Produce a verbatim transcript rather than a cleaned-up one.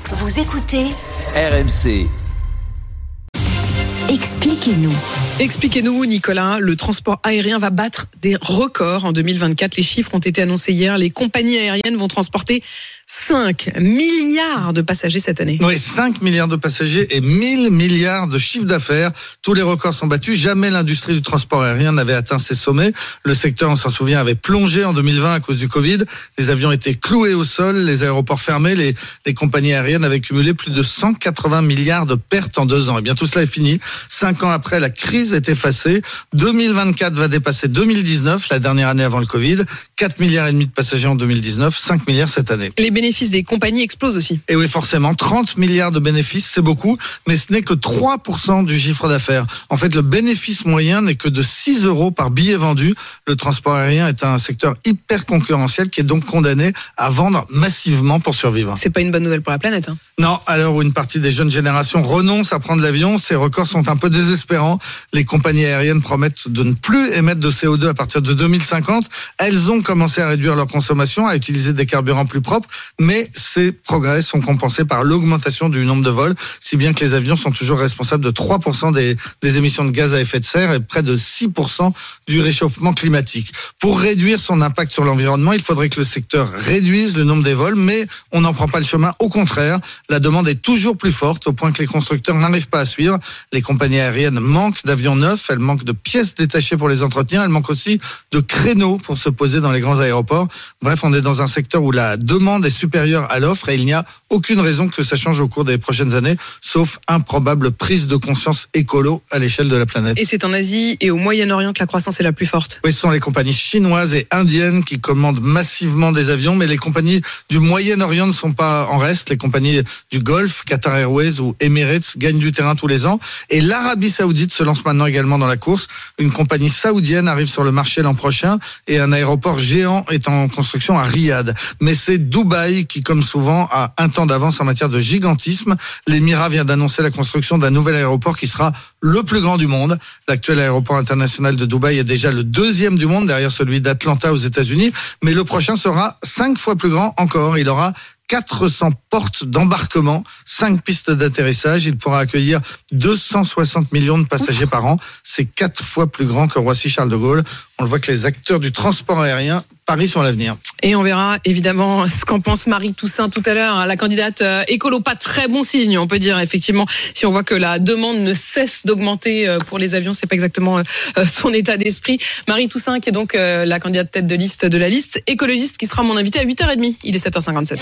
Vous écoutez R M C. Expliquez-nous. Expliquez-nous, Nicolas. Le transport aérien va battre des records en deux mille vingt-quatre. Les chiffres ont été annoncés hier. Les compagnies aériennes vont transporter cinq milliards de passagers cette année. Oui, cinq milliards de passagers et mille milliards de chiffre d'affaires. Tous les records sont battus. Jamais l'industrie du transport aérien n'avait atteint ses sommets. Le secteur, on s'en souvient, avait plongé en deux mille vingt à cause du Covid. Les avions étaient cloués au sol, les aéroports fermés. Les, les compagnies aériennes avaient cumulé plus de cent quatre-vingts milliards de pertes en deux ans. Et bien, tout cela est fini. Cinq ans après, la crise est effacée. deux mille vingt-quatre va dépasser deux mille dix-neuf, la dernière année avant le Covid. quatre milliards et demi de passagers en deux mille dix-neuf, cinq milliards cette année. Les bénéfices des compagnies explosent aussi. Et oui, forcément, trente milliards de bénéfices, c'est beaucoup, mais ce n'est que trois pour cent du chiffre d'affaires. En fait, le bénéfice moyen n'est que de six euros par billet vendu. Le transport aérien est un secteur hyper concurrentiel qui est donc condamné à vendre massivement pour survivre. C'est pas une bonne nouvelle pour la planète, hein. Non, à l'heure où une partie des jeunes générations renoncent à prendre l'avion, ces records sont un peu désespérants. Les compagnies aériennes promettent de ne plus émettre de C O deux à partir de deux mille cinquante. Elles ont commencé à réduire leur consommation, à utiliser des carburants plus propres, mais ces progrès sont compensés par l'augmentation du nombre de vols, si bien que les avions sont toujours responsables de trois pour cent des, des émissions de gaz à effet de serre et près de six pour cent du réchauffement climatique. Pour réduire son impact sur l'environnement, il faudrait que le secteur réduise le nombre des vols, mais on n'en prend pas le chemin. Au contraire, la demande est toujours plus forte, au point que les constructeurs n'arrivent pas à suivre. Les compagnies aériennes manquent d'avions neufs, elles manquent de pièces détachées pour les entretenir, elles manquent aussi de créneaux pour se poser dans les grands aéroports. Bref, on est dans un secteur où la demande est supérieure à l'offre et il n'y a aucune raison que ça change au cours des prochaines années, sauf improbable prise de conscience écolo à l'échelle de la planète. Et c'est en Asie et au Moyen-Orient que la croissance est la plus forte. Oui, ce sont les compagnies chinoises et indiennes qui commandent massivement des avions, mais les compagnies du Moyen-Orient ne sont pas en reste. Les compagnies du Golfe, Qatar Airways ou Emirates gagnent du terrain tous les ans. Et l'Arabie Saoudite se lance maintenant également dans la course. Une compagnie saoudienne arrive sur le marché l'an prochain et un aéroport géant est en construction à Riyad. Mais c'est Dubaï qui, comme souvent, a un temps d'avance en matière de gigantisme. L'Émirat vient d'annoncer la construction d'un nouvel aéroport qui sera le plus grand du monde. L'actuel aéroport international de Dubaï est déjà le deuxième du monde, derrière celui d'Atlanta aux États-Unis. Mais le prochain sera cinq fois plus grand encore. Il aura quatre cents portes d'embarquement, cinq pistes d'atterrissage. Il pourra accueillir deux cent soixante millions de passagers par an. C'est quatre fois plus grand que Roissy-Charles de Gaulle. On le voit que les acteurs du transport aérien parient sur l'avenir. Et on verra évidemment ce qu'en pense Marie Toussaint tout à l'heure, la candidate écolo. Pas très bon signe, on peut dire, effectivement. Si on voit que la demande ne cesse d'augmenter pour les avions, c'est pas exactement son état d'esprit. Marie Toussaint, qui est donc la candidate tête de liste de la liste écologiste, qui sera mon invitée à huit heures trente. Il est sept heures cinquante-sept.